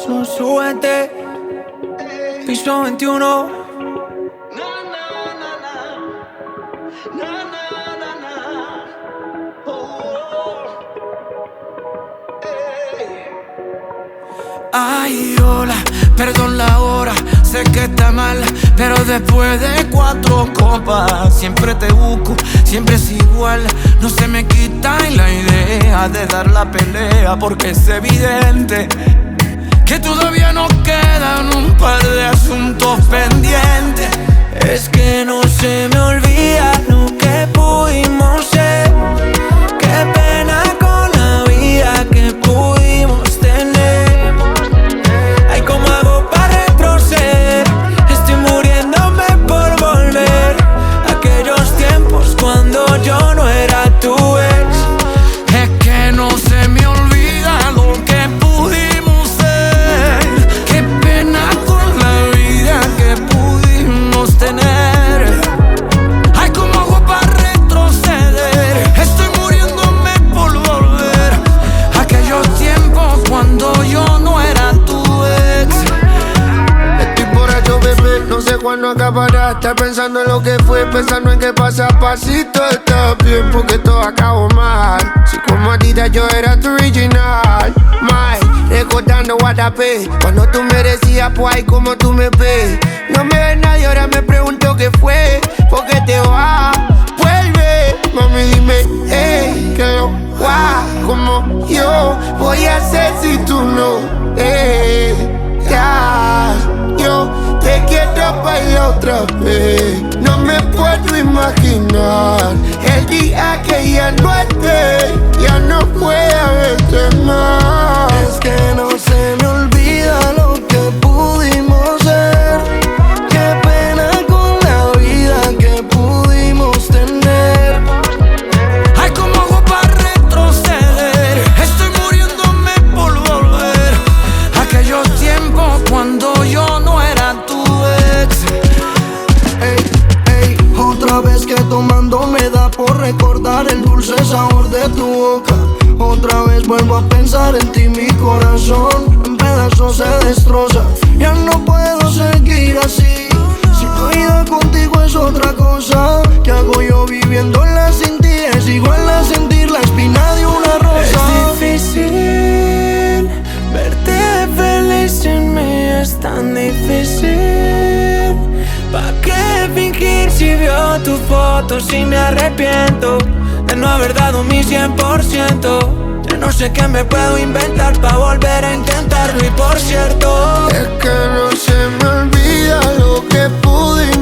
Súbete, piso 21. Ay, hola, perdón la hora, sé que está mal, pero después de 4 copas siempre te busco, siempre es igual. No se me quita la idea de dar la pelea, porque es evidente que todavía nos quedan un par de asuntos pendientes. Es que no se me olvida lo que pudimos ser. Qué pena con la vida que pudimos tener. Ay, ¿cómo hago para retroceder? Estoy muriéndome por volver a aquellos tiempos cuando yo no era tu ex. Es que no se me olvida lo que pudimos ser. Qué pena con la vida que pudimos tener. Ay, ¿cómo hago para retroceder? Estoy muriéndome por volver a aquellos tiempos cuando yo no era tu ex. Estoy borracho, bebé, no sé cuándo acabará. Estar pensando en lo que fue, pensando en qué pasa pasito. Está bien porque todo acabó mal. Si como a ti yo era tu original. Recordando Guadapé, cuando tú me decías, pues ay, como tú me ves. No me ves nadie, ahora me pregunto qué fue. ¿Por qué te vas? Vuelve, mami, dime, que yo, como yo voy a hacer si tú no, ya, yo te quiero bailar otra vez. No me puedo imaginar el día que ya no esté, ya no pueda verte más. Es que no se me olvida lo que pudimos ser. Qué pena con la vida que pudimos tener. Ay, ¿cómo hago para retroceder? Estoy muriéndome por volver a aquellos tiempos cuando yo no era tu ex. Ey, otra vez que tomando me da por recordar el dulce sabor de tu boca. Otra vez vuelvo a pensar en ti, mi corazón en pedazos se destroza. Ya no puedo seguir así. Si tu vida contigo es otra cosa, ¿qué hago yo viviéndola sin ti? Es igual a sentir la espina de una rosa. Es difícil verte feliz sin mí, es tan difícil. ¿Pa' qué fingir si veo tus fotos y me arrepiento de no haber dado mi 100%? Ya no sé qué me puedo inventar pa' volver a intentarlo. Y por cierto, es que no se me olvida lo que pudimos